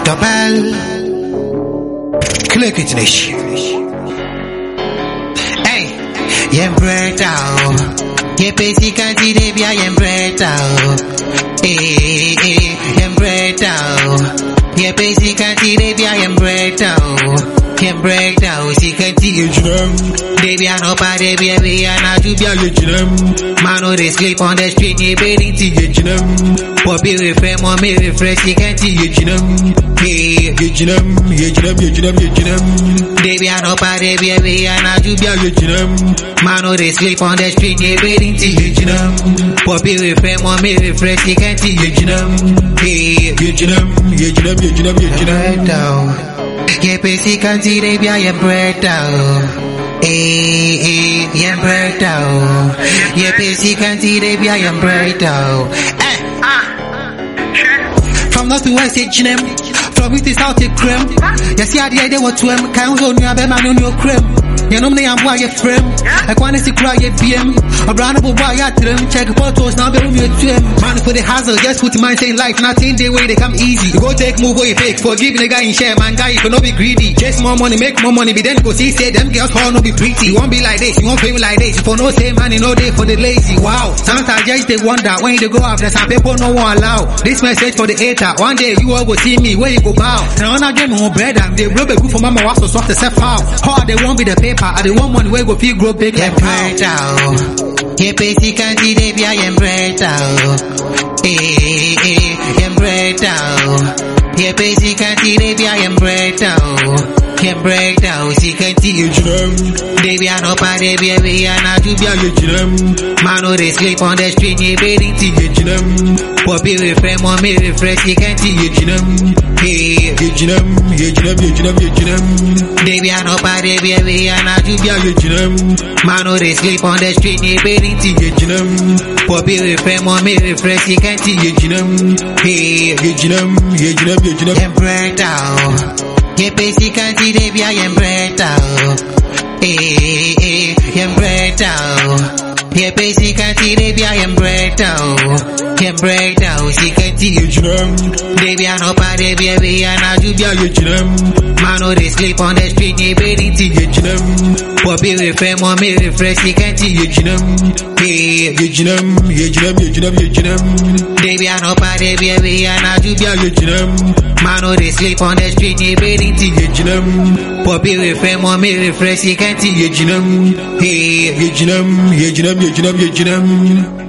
bell. Click it, Nish. Hey, yen bread out. Ye pesi kanti de bia yen bread out. Hey, yen bread out. Ye pesi kanti de bia yen bread out. Yen bread out. Si kanti ye jinem. De bia no pa de bia bia na ju bia ye jinem. Man no dey sleep on the street ye bedding ti ye jinem. Poppy refresh, mommy refresh, she can't see you jinem. Hey, you jinem, you jinem, you jinem, you jinem. Baby, I know party, baby, I know you be you jinem. Man, no they sleep on the street, they waiting till you jinem. Poppy refresh, mommy refresh, she can't see you jinem. Hey, you jinem, you jinem, you jinem, you jinem. Yeah, pesi can't see they be a bread out. Hey, yeah, bread out. Yeah, pesi can't see they be a bread out. From north to west, it's jinem. From east to south, it's creme. You see how the idea was to him. Can't hold me, I bet man on your creme. You know me, I'm why you frame. I want to see cry your PM. A brand of boy, I tell him. Check photos, now be room you trim. Man for the hassle, just put your mind saying life. Nothing the way they come easy. You go take move or you fake. Forgive the guy in share, man. Guy, if you no be greedy. Chase more money, make more money. Be then go see, say them girls all no be pretty. You won't be like this, you won't feel like this. For no say money, no day for the lazy. Wow. Sometimes just they wonder when they go after some people no one allow. This message for the hater. One day you all go see me where you go bow. Now I get more bread and they rub a good for mama was so soft to set out. How they won't be the paper, and they want money where go feel grow big like bread out. Yeah, pesi kanti de bia yen bread out. Hey, yen bread out. Yeah, pesi kanti de bia yen bread out. Yen bread out, si kanti you jinem. Baby, I know pa de baby, I know you bia you jinem. Man, no they sleep on the street, ye bedding ti you jinem. Poppy refresh, mommy refresh, si kanti you jinem. Hey, you jinem, you jinem, you jinem, you jinem. Baby, I know pa de baby, I know you bia you jinem. Man, no they sleep on the street, ye bedding ti you jinem. Poppy refresh, mommy refresh, si kanti you jinem. Hey, you jinem, you jinem, you jinem. Yen bread out. Ye pesi kanti de bia yen bread out. Hey, yen bread out. Ye pesi kanti de bia yen bread out. Yen bread out, si kanti you jinem. Baby, I know pa de baby, I know you bia you jinem. Man, no they sleep on the street, ye bedding ti you jinem. Poppy refresh, mommy refresh, si kanti you jinem. Hey, you jinem, you jinem, you jinem, you jinem. Baby, I know pa de baby, I know you bia you jinem. Man, no they sleep on the street, ye bedding ti you jinem. Poppy refresh, mommy refresh, si kanti you jinem. Hey, you jinem, you jinem, you jinem, you jinem.